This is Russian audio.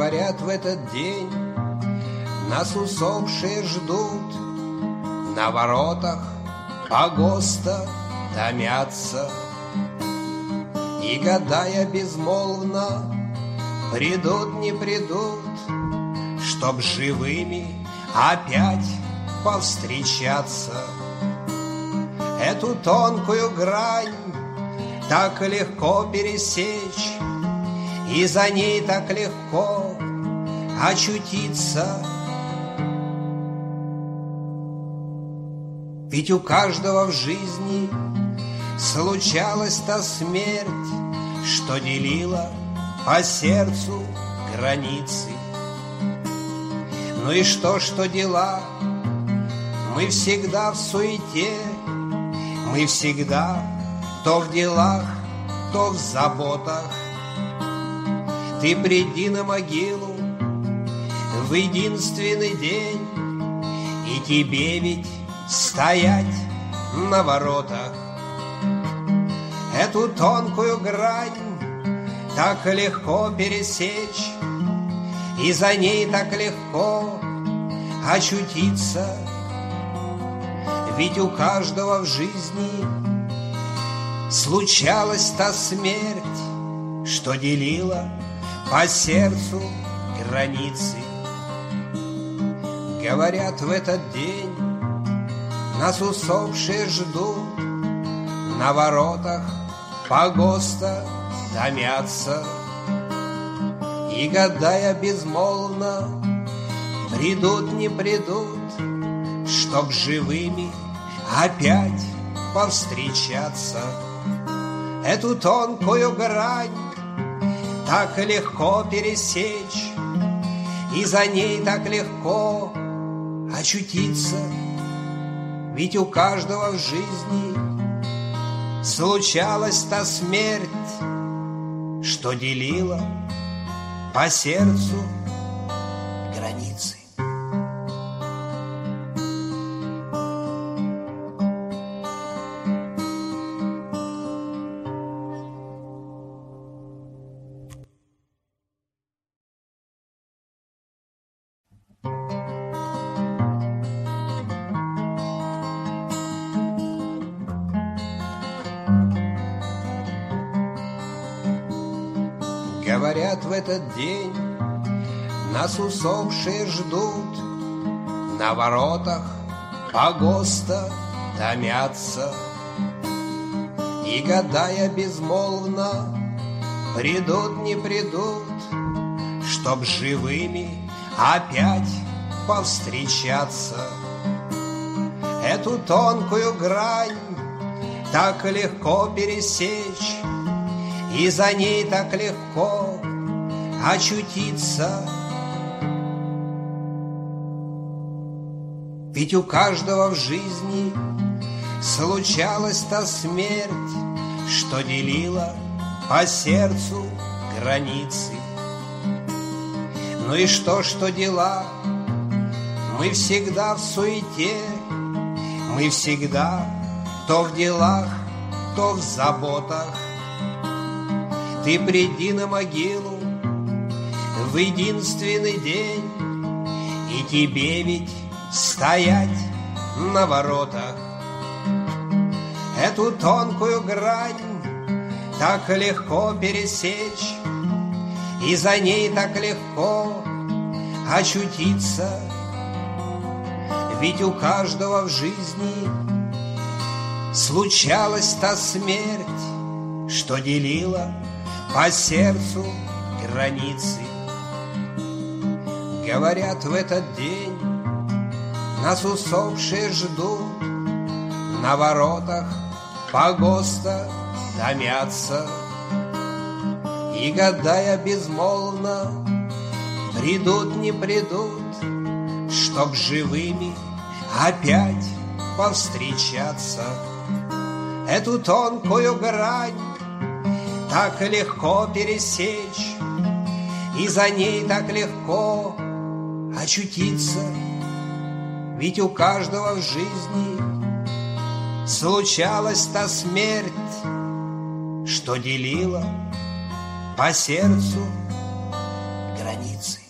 Говорят, в этот день нас усопшие ждут, на воротах погоста томятся, и, гадая безмолвно, придут, не придут, чтоб живыми опять повстречаться. Эту тонкую грань так легко пересечь, и за ней так легко очутиться. Ведь у каждого в жизни случалась та смерть, что делила по сердцу границы. Ну и что дела? Мы всегда в суете, мы всегда то в делах, то в заботах. Ты приди на могилу в единственный день, и тебе ведь стоять на воротах. Эту тонкую грань так легко пересечь, и за ней так легко очутиться. Ведь у каждого в жизни случалась та смерть, что делила по сердцу границы. Говорят, в этот день нас усопшие ждут, на воротах погоста томятся, и, гадая безмолвно, придут, не придут, чтоб живыми опять повстречаться. Эту тонкую грань так легко пересечь, и за ней так легко очутиться. Ведь у каждого в жизни случалась та смерть, что делила по сердцу границы. Говорят, в этот день нас усопшие ждут, на воротах погоста томятся, и, гадая безмолвно, придут, не придут, чтоб живыми опять повстречаться. Эту тонкую грань так легко пересечь, и за ней так легко очутиться. Ведь у каждого в жизни случалась та смерть, что делила по сердцу границы. Ну и что дела? Мы всегда в суете, мы всегда то в делах, то в заботах. Ты приди на могилу в единственный день, и тебе ведь стоять на воротах. Эту тонкую грань так легко пересечь, и за ней так легко очутиться. Ведь у каждого в жизни случалась та смерть, что делила по сердцу границы. Говорят, в этот день нас усопшие ждут, на воротах погоста томятся, и, гадая безмолвно, придут, не придут, чтоб живыми опять повстречаться. Эту тонкую грань так легко пересечь, и за ней так легко очутиться. Ведь у каждого в жизни случалась та смерть, что делила по сердцу границы. границы.